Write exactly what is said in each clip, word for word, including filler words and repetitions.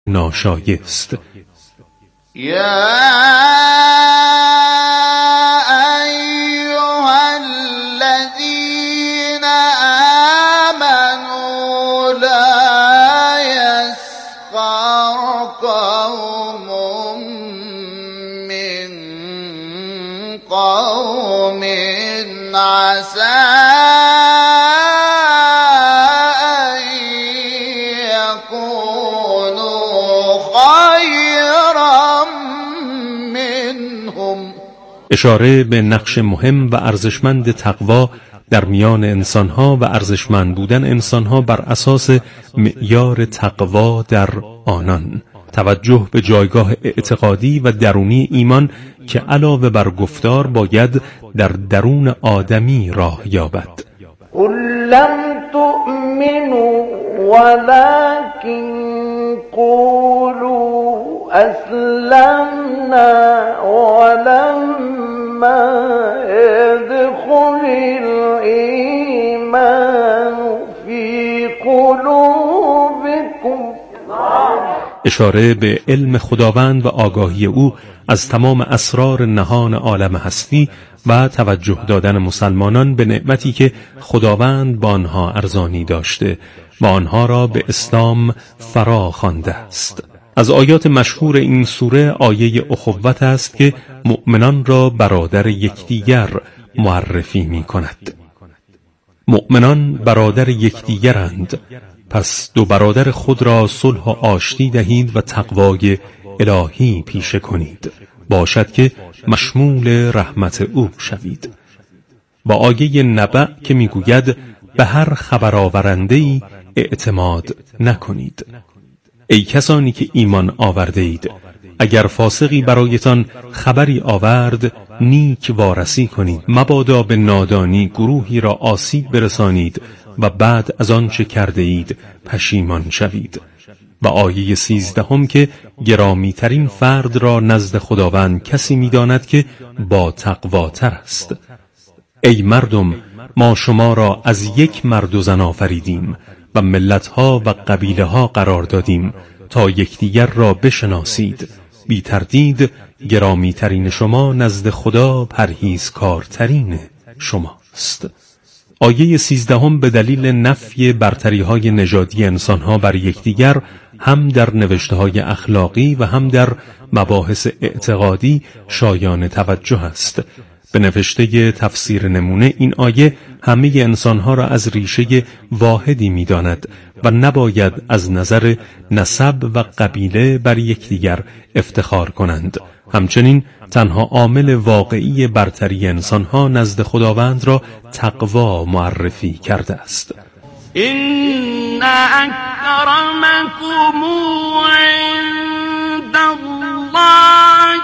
ناشایست. یا ایها الذین آمنوا لا یسخر قوم من قوم عسى اشاره به نقش مهم و ارزشمند تقوا در میان انسانها و ارزشمند بودن انسانها بر اساس معیار تقوا در آنان. توجه به جایگاه اعتقادی و درونی ایمان که علاوه بر گفتار باید در درون آدمی راه یابد. قل لم تؤمنوا ولكن قولوا أسلمنا ولما يدخل الإيمان في قلوبكم. اشاره به علم خداوند و آگاهی او از تمام اسرار نهان عالم هستی و توجه دادن مسلمانان به نعمتی که خداوند با آنها ارزانی داشته و آنها را به اسلام فرا خوانده است. از آیات مشهور این سوره آیه اخوت است که مؤمنان را برادر یکدیگر معرفی می کند. مؤمنان برادر یکدیگرند، پس دو برادر خود را صلح و آشتی دهید و تقوای الهی پیشه کنید، باشد که مشمول رحمت او شوید. با آیه نبأ که میگوید به هر خبر آورنده‌ای اعتماد نکنید. ای کسانی که ایمان آورده اید، اگر فاسقی برایتان خبری آورد نیک وارسی کنید، مبادا به نادانی گروهی را آسیب برسانید و بعد از آنچه کرده اید پشیمان شوید. و آیه سیزدهم که گرامی ترین فرد را نزد خداوند کسی می‌داند که با تقواتر است. ای مردم، ما شما را از یک مرد و زن آفریدیم و ملتها و قبیله ها قرار دادیم تا یکدیگر را بشناسید. بی تردید گرامی ترین شما نزد خدا پرهیزکارترین شماست. آیه سیزدهم به دلیل نفی برتری های نژادی انسان ها بر یکدیگر هم در نوشته های اخلاقی و هم در مباحث اعتقادی شایان توجه است. به نوشته تفسیر نمونه این آیه همه انسانها را از ریشه واحدی می‌داند و نباید از نظر نسب و قبیله بر یکدیگر افتخار کنند. همچنین تنها عامل واقعی برتری انسانها نزد خداوند را تقوا معرفی کرده است. إن أكرمكم عند الله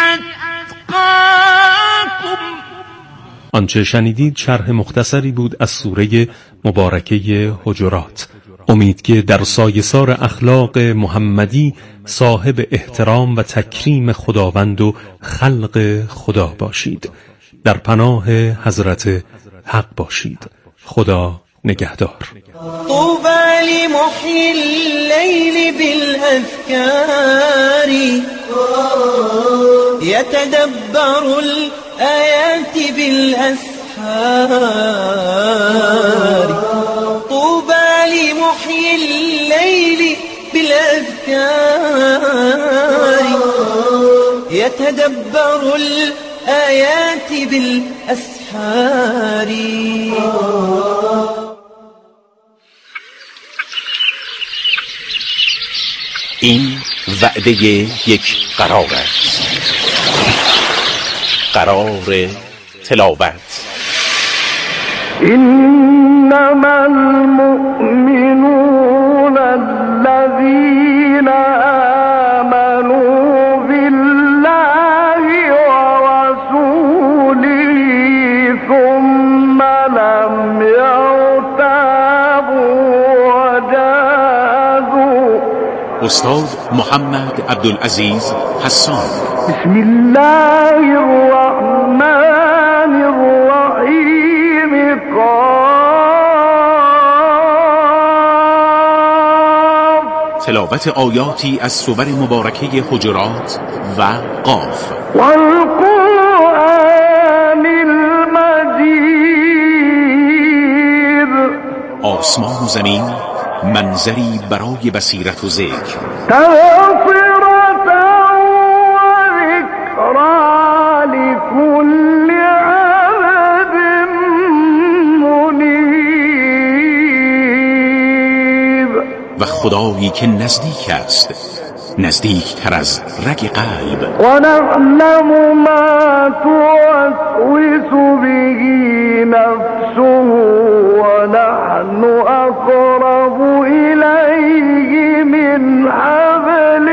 أتقاكم. آنچه شنیدید شرح مختصری بود از سوره مبارکه حجرات. امید که در سایه‌سار اخلاق محمدی صاحب احترام و تکریم خداوند و خلق خدا باشید. در پناه حضرت حق باشید. خدا نگهدار. طوبى لمحيي الليل بالأذكار يتدبر الآيات بالأسحار. طوبى لمحيي الليل بالأذكار يتدبر الآيات بالأسحار. این وعده یک قرار است، قرار تلاوت. انما المؤمنون الذين آمنوا بالله ورسوله ثم لم يرتابوا وجاهدوا. استاد محمد عبدالعزیز حسان. بسم الله الرحمن الرحیم. قاف. تلاوت تلاوت آیاتی از سور مبارکه حجرات و قاف. والقرآن المجید. آسمان و زمین منظری برای بصیرت و ذکر. تغفرة و ذکرى لكل عبد منیب. و خدایی که نزدیک است، نزدیک تر از رگ قلب. و نعلم ما توسوس به نفسه و نحن اقرب الیه من حبل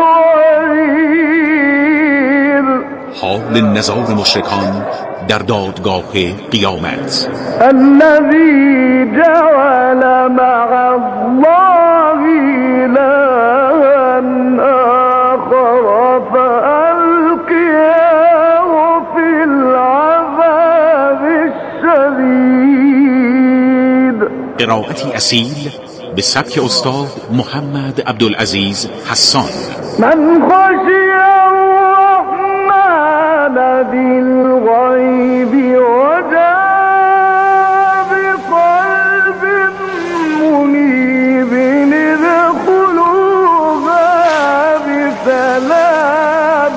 الورید. حال نزاع مشرکان در دادگاه قیامت. الذي جعل مع الله إلها آخر فألقياه في العذاب الشديد. قرائتی اصیل به سبک استاد محمد عبدالعزیز حسان. من خشي الرحمن بالغيب وجاء بقلب منيب ادخلوها بسلام.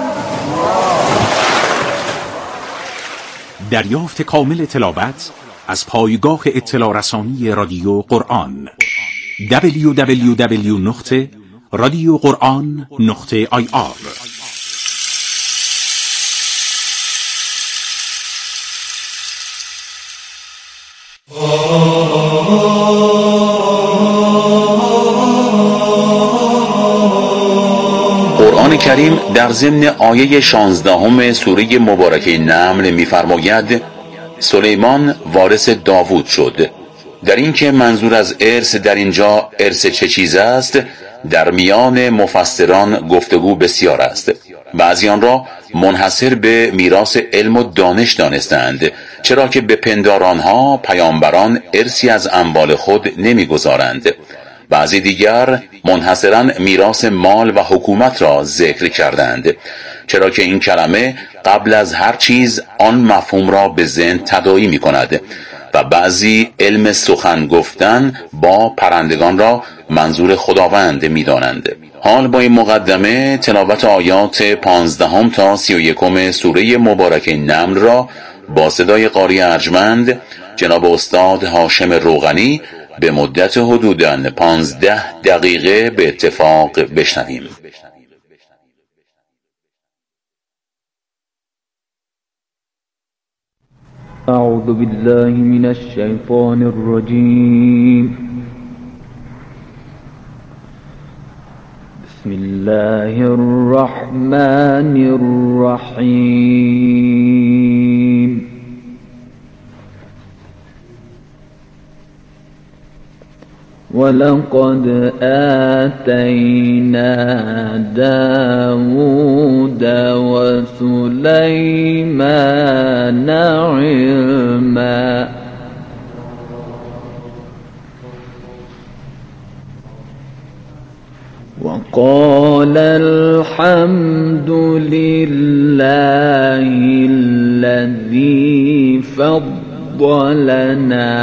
دریافت کامل تلاوت از پایگاه اطلاع رسانی رادیو قرآن دبلیو دبلیو دبلیو نقطه رادیو قرآن نقطه آی آر. قرآن کریم در ضمن آیه شانزدهم سوره مبارکه نمل می‌فرماید سلیمان وارث داوود شد. در این که منظور از ارث در اینجا ارث چه چیز است در میان مفسران گفتگو بسیار است. بعضیان را منحصر به میراث علم و دانش دانستند، چرا که به پندارانها پیامبران ارثی از اموال خود نمیگذارند. بعضی دیگر منحصراً میراث مال و حکومت را ذکر کردند، چرا که این کلمه قبل از هر چیز آن مفهوم را به ذهن تداعی می کند. و بعضی علم سخن گفتن با پرندگان را منظور خداوند می دانند. حال با این مقدمه تلاوت آیات پانزدهم تا سی و یکم سوره مبارکه نمل را با صدای قاری ارجمند جناب استاد هاشم روغنی به مدت حدوداً پانزده دقیقه به اتفاق بشنویم. أعوذ بالله من الشيطان الرجيم. بسم الله الرحمن الرحيم. ولقد آتينا داود وسليمان علما وقال الحمد لله الذي فضلنا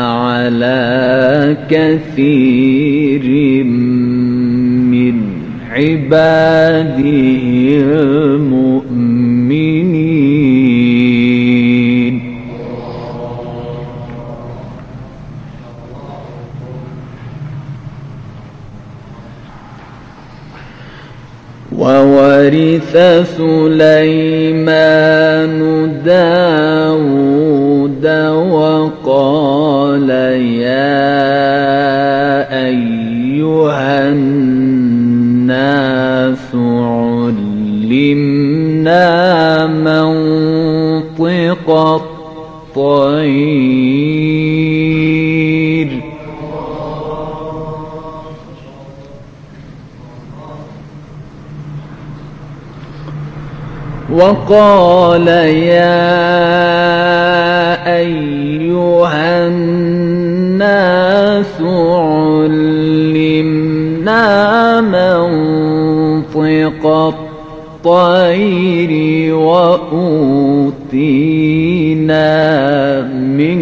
على كثير من عباده المؤمنين. وورث سليمان داود وقال يا أيها الناس علمنا منطق الطير وقال يا أيها الناس علمنا منطق الطير وأوتينا من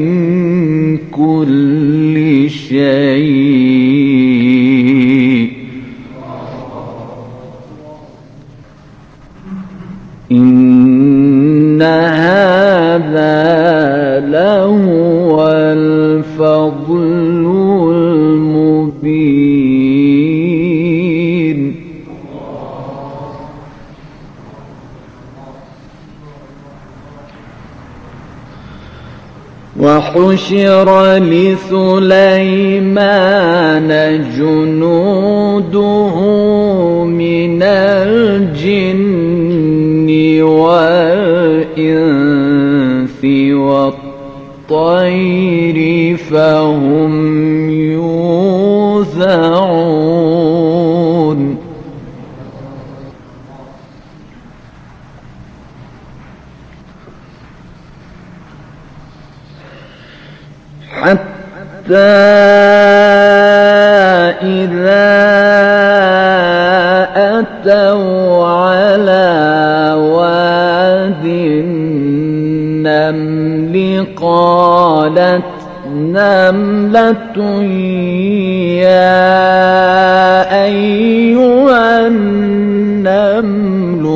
كل شيء إن هذا لهو الفضل المبين. وحشر لسليمان جنوده من الجن والإنس والطير فهم يوزعون. حتى إذا أتوا على واد النمل قالت نملة يا أيها النمل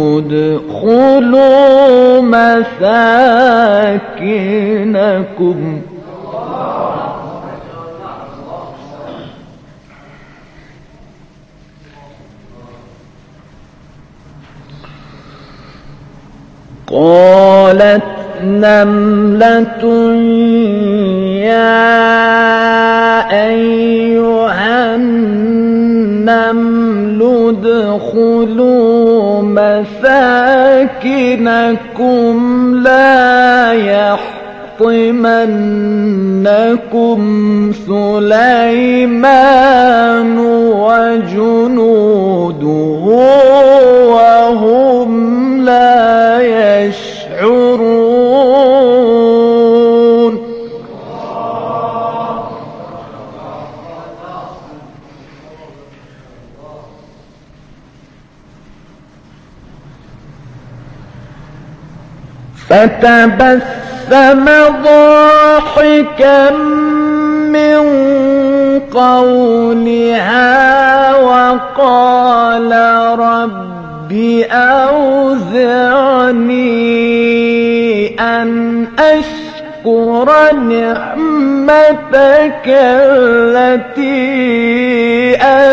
ادخلوا مساكنكم قالت نملة يا أيها النمل ادخلوا مساكنكم لا يحطمنكم سليمان وجنوده وهم لا يشعرون. فتبسم ضاحكا من قولها وقال رب أوزعني أن أشكر نعمتك التي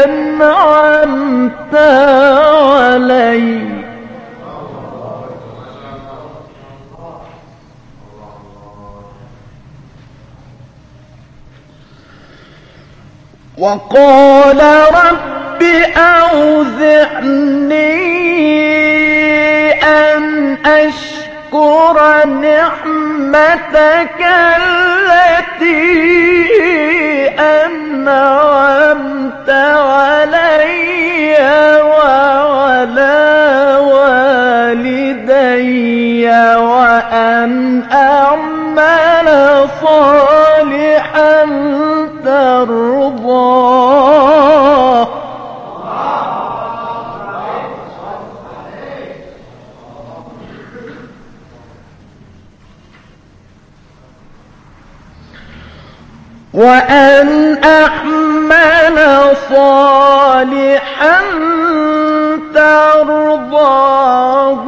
أنعمت علي وقال رب أوزعني أن أشكر نعمتك التي أنعمت علي وعلى والدي وأن أعمل صالحا ترضاه. وأن أعمل صالحا ترضاه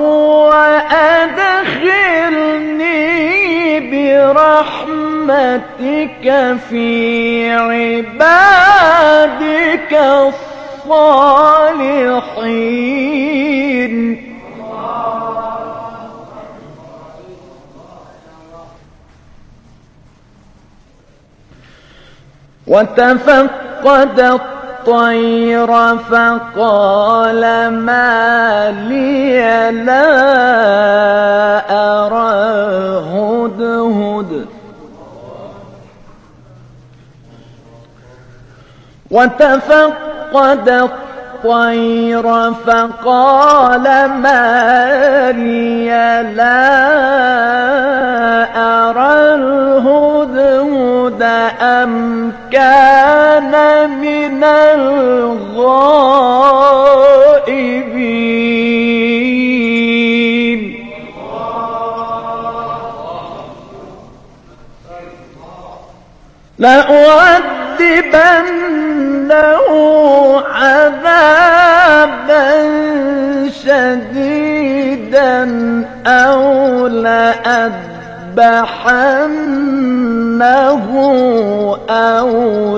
وأدخلني برحمتك في عبادك الصالحين. وتفقد الطير فقال ما لي لا أرى هدهد وتفقد الطير فقال ما لي لا أرى الهدهد أم كان من الغائبين. لأعذبنه عذابا شديدا أو لأذبحنه أو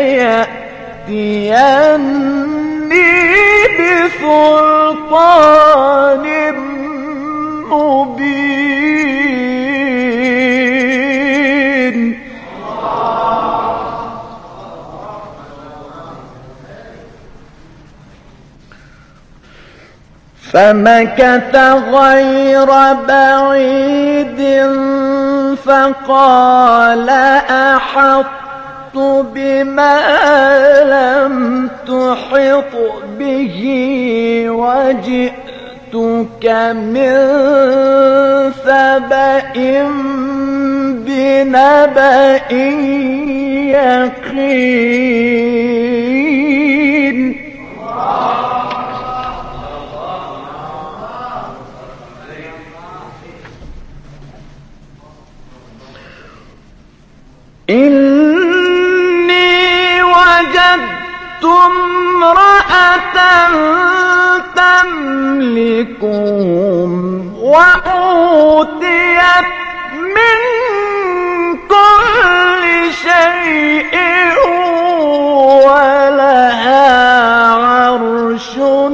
ليأتيني بسلطان مبين. فمكث غير بعيد فقال أحطت بما لم تحط به وجئتك من سبأ بنبأ يقين. إني وجدت امرأة تملكهم وأوتيت من كل شيء ولها عرش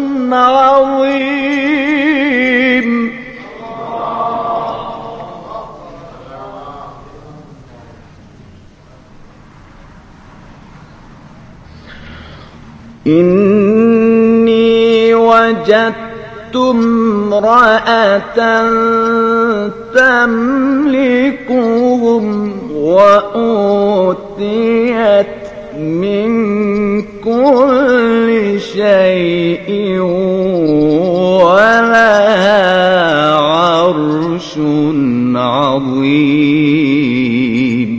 عظيم. إني وجدت امرأة تملكهم وأوتيت من كل شيء ولها عرش عظيم.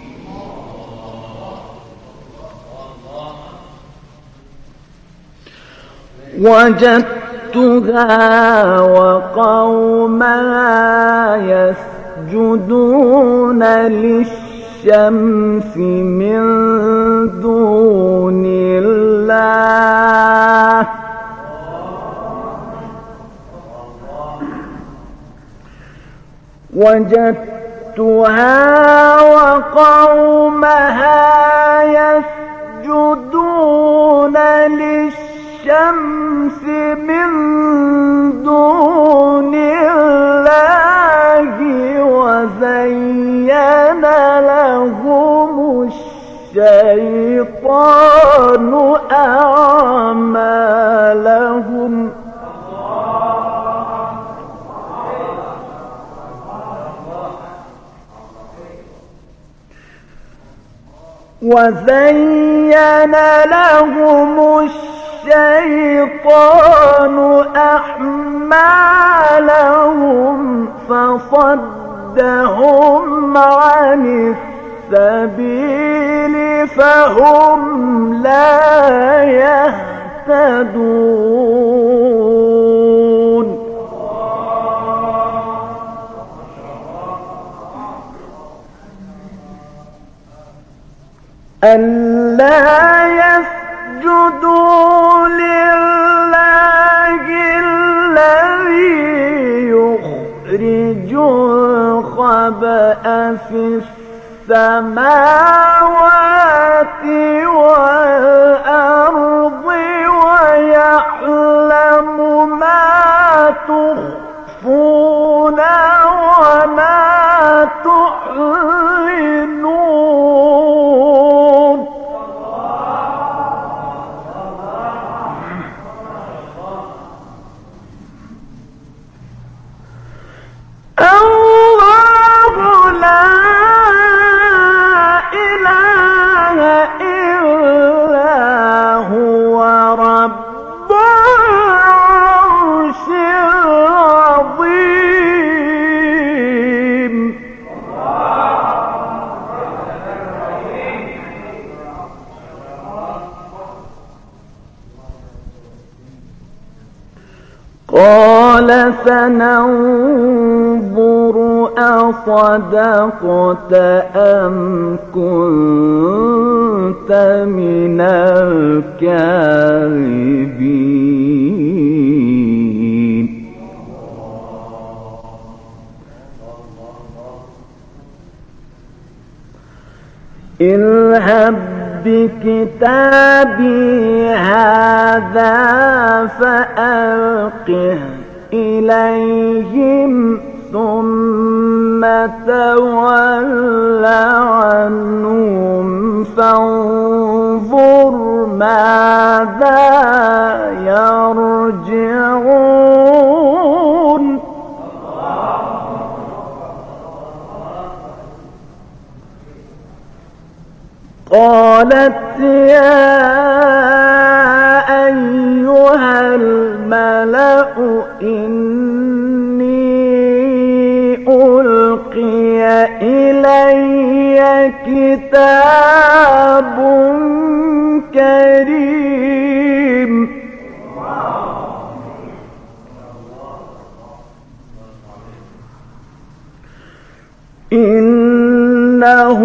وجدتها وقومها يسجدون للشمس من دون الله وجدتها وقومها يسجدون للشمس الشمس من دون الله وزين لهم الشيطان أعمالهم وزين لهم الشيطان أعمالهم فصدهم عن السبيل فهم لا يهتدون. ألا يسجدوا لله الذي يخرج الخبأ في السماوات والأرض ويعلم ما تخفون وما تعلنون. الله لا إله إلا هو رب العرش العظيم. قال سننظر أصدقت أم كنت من الكاذبين اذهب بكتابي هذا فألقه إليهم ثم تول عنهم فانظر ماذا يرجعون قالت يا أيها الملأ إني ألقي إلي كتاب كريم إنه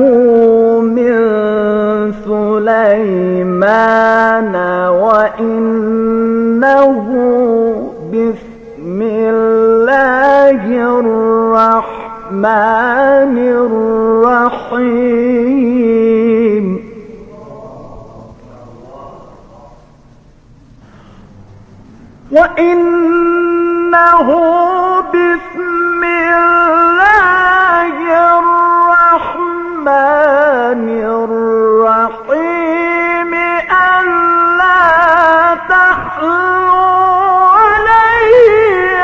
سليمان وإنه بسم الله الرحمن الرحيم وإنه بسم الله الرحمن الرحيم ألا تحلوا علي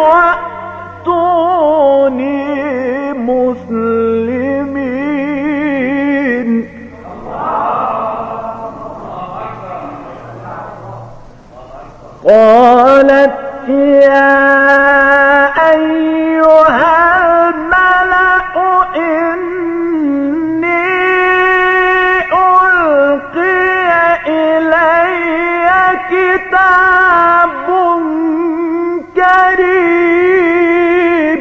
وأتوني مسلمين قالت يا أيها الملأ إني ألقي إلي كتاب كريم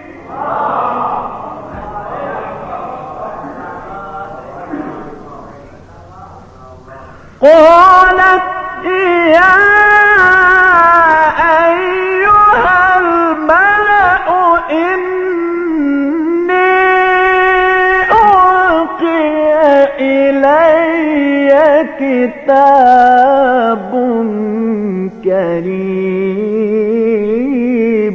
قالت يا كتاب كريم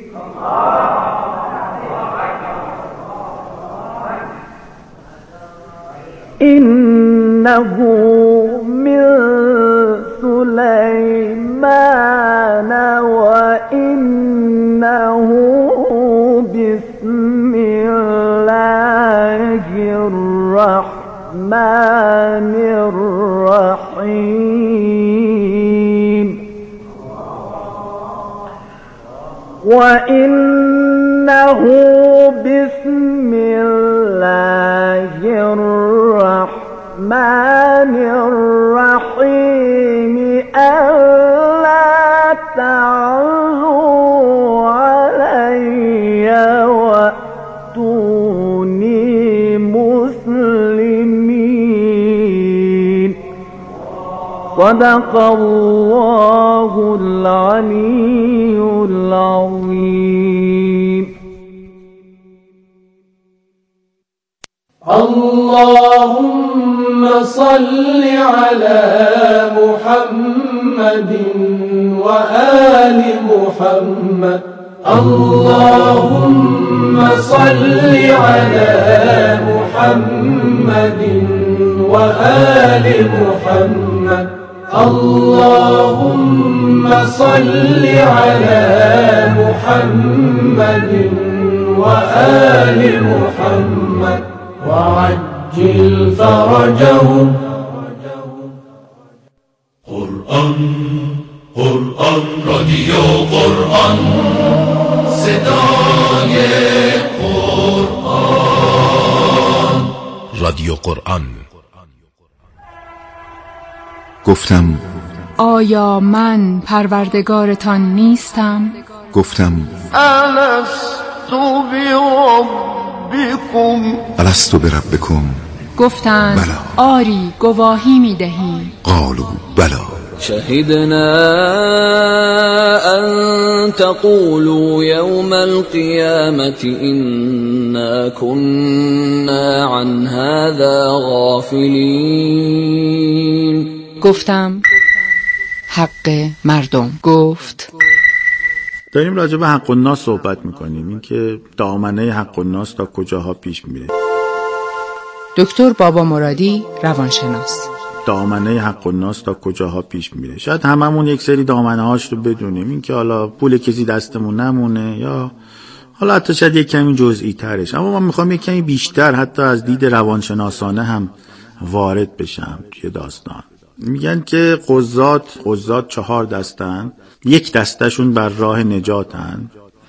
إنه من سليمان وإنه بسم الله الرحمن الرحيم وإنه بسم الله الرحمن الرحيم ألا تعلوا علي وأتوني مسلمين صدق الله العلي العظيم. اللهم صل على محمد وآل محمد. اللهم صل على محمد وآل محمد. اللهم صل على محمد وآل محمد وعجل فرجهم. قرآن قرآن رادیو قرآن صدای قرآن رادیو قرآن. گفتم آیا من پروردگارتان نیستم؟ گفتم الست بربکم الست بربکم. گفتند بلا. آری گواهی می دهیم. قالوا بلا. شهدنا أن تقولوا يوم القيامة إنا كنا عن هذا غافلين. گفتم حق مردم. گفت داریم راجع به حق الناس صحبت میکنیم، این که دامنه حق الناس تا کجاها پیش میره. دکتر بابا مرادی، روانشناس. دامنه حق الناس تا کجاها پیش میره. شاید هممون یک سری دامنه هاش رو بدونیم، این که حالا پول کسی دستمون نمونه، یا حالا حتی شاید یک کمی جزئی ترش، اما من میخوام یک کمی بیشتر حتی از دید روانشناسانه هم وارد بشم توی داستان. میگن که قضات قضات چهار دستن، یک دستشون بر راه نجاتن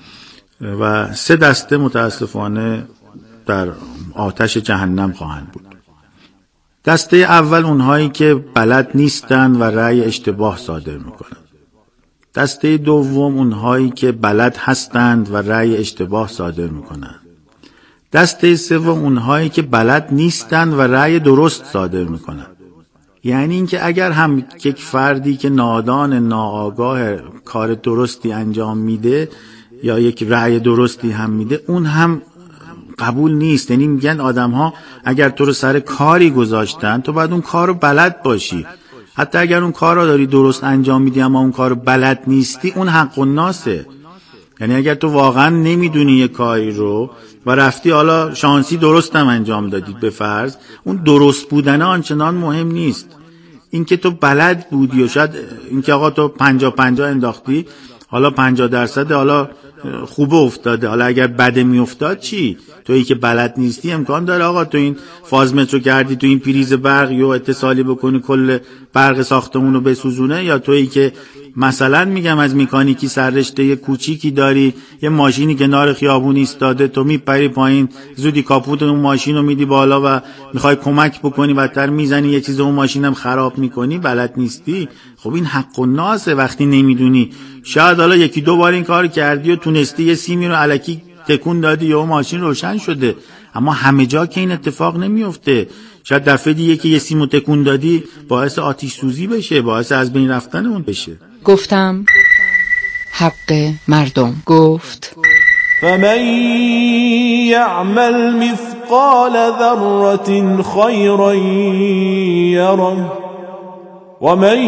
و سه دسته متاسفانه در آتش جهنم خواهند بود. دسته اول اونهایی که بلد نیستن و رأی اشتباه صادر میکنن. دسته دوم اونهایی که بلد هستند و رأی اشتباه صادر میکنن. دسته سوم اونهایی که بلد نیستند و رأی درست صادر میکنن. یعنی اینکه اگر هم یک فردی که نادان ناآگاه کار درستی انجام میده یا یک رأی درستی هم میده، اون هم قبول نیست. یعنی میگن آدم ها اگر تو رو سر کاری گذاشتن، تو باید اون کار رو بلد باشی. حتی اگر اون کار رو داری درست انجام میدی اما اون کار رو بلد نیستی، اون حق الناسه. یعنی اگر تو واقعا نمیدونی یه کاری رو و رفتی حالا شانسی درست هم انجام دادی به فرض، اون درست بودن آنچنان مهم نیست. اینکه تو بلد بودی و شاید اینکه آقا تو پنجا پنجا انداختی، حالا پنجا درصد حالا خوبه افتاده، حالا اگر بده می افتاد چی؟ تویی که بلد نیستی امکان داره آقا تو این فازمتر رو کردی تو این پریز برق یا اتصالی بکنی کل برق ساختمون رو بسوزونه، یا تویی که مثلا میگم از مکانیکی سررشته کوچیکی داری، یه ماشینی کنار خیابون ایستاده، تو میپری پایین زودی کاپوت اون ماشین رو میدی بالا و میخوای کمک بکنی، بدتر میزنی یه چیز اون ماشینم خراب میکنی، بلد نیستی. خب این حق الناسه وقتی نمیدونی. شاید حالا یکی دو بار این کار کردی و تونستی یه سیمی رو الکی تکون دادی یا ماشین روشن شده، اما همه جا که این اتفاق نمیفته. شاید دفعه دیگه که یه سیمو تکون دادی باعث آتش سوزی بشه، باعث از بین رفتن اون بشه. گفتم حق مردم. گفت فمن يعمل مثقال ذرة خيرا يره ومن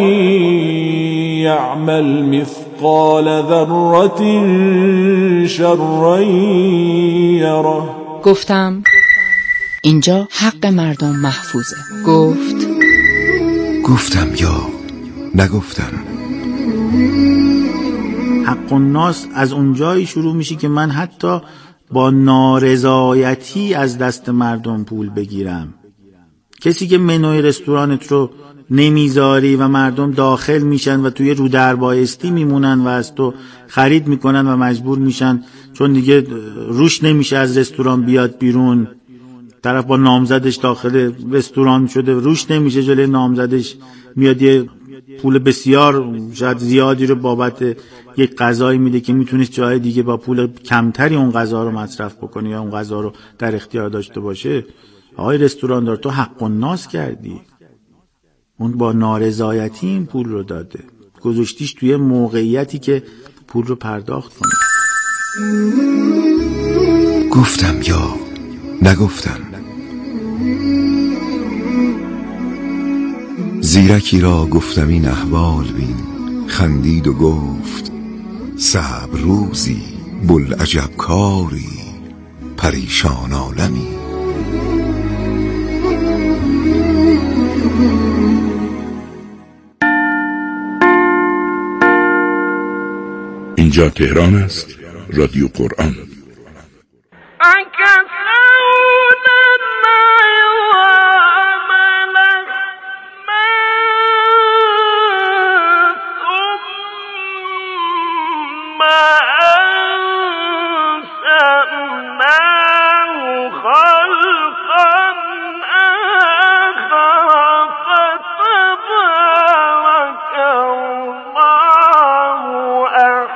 يعمل مثقال ذرة شرا يره. گفتم اینجا حق مردم محفوظه. گفت گفتم یا نگفتم. حق الناس از اونجایی شروع میشه که من حتی با نارضایتی از دست مردم پول بگیرم. کسی که منوی رستورانت رو نمیذاری و مردم داخل میشن و توی رو در بایستی میمونن و از تو خرید میکنن و مجبور میشن چون دیگه روش نمیشه از رستوران بیاد بیرون، طرف با نامزدش داخل رستوران شده روش نمیشه، جلوی نامزدش میاد یه پول بسیار شاید زیادی رو بابت یک غذایی میده که میتونست جای دیگه با پول کمتری اون غذا رو مصرف بکنه یا اون غذا رو در اختیار داشته باشه. آقای رستوراندار تو حق الناس کردی، اون با نارضایتی این پول رو داده، گذاشتیش توی موقعیتی که پول رو پرداخت کنه. گفتم یا نگفتم. زیرکی را گفتم این احوال بین، خندید و گفت صبر روزی بوالعجب کاری پریشان عالمی. اینجا تهران است، رادیو قرآن.